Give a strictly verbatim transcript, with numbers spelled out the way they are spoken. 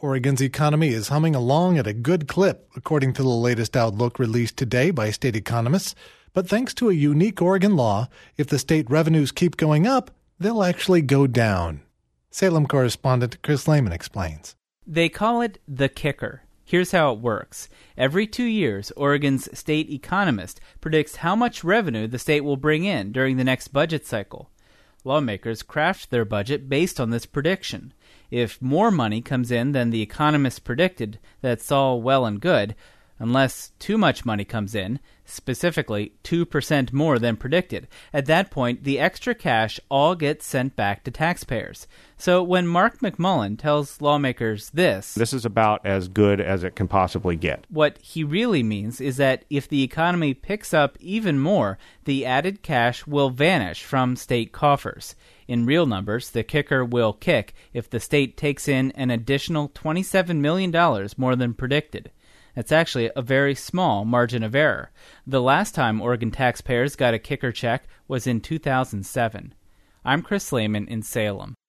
Oregon's economy is humming along at a good clip, according to the latest outlook released today by state economists. But thanks to a unique Oregon law, if the state revenues keep going up, they'll actually go down. Salem correspondent Chris Lehman explains. They call it the kicker. Here's how it works. Every two years, Oregon's state economist predicts how much revenue the state will bring in during the next budget cycle. Lawmakers craft their budget based on this prediction. If more money comes in than the economists predicted, that's all well and good, unless too much money comes in, specifically two percent more than predicted. At that point, the extra cash all gets sent back to taxpayers. So when Mark McMullen tells lawmakers this, this is about as good as it can possibly get. What he really means is that if the economy picks up even more, the added cash will vanish from state coffers. In real numbers, the kicker will kick if the state takes in an additional twenty-seven million dollars more than predicted. That's actually a very small margin of error. The last time Oregon taxpayers got a kicker check was in two thousand seven. I'm Chris Lehman in Salem.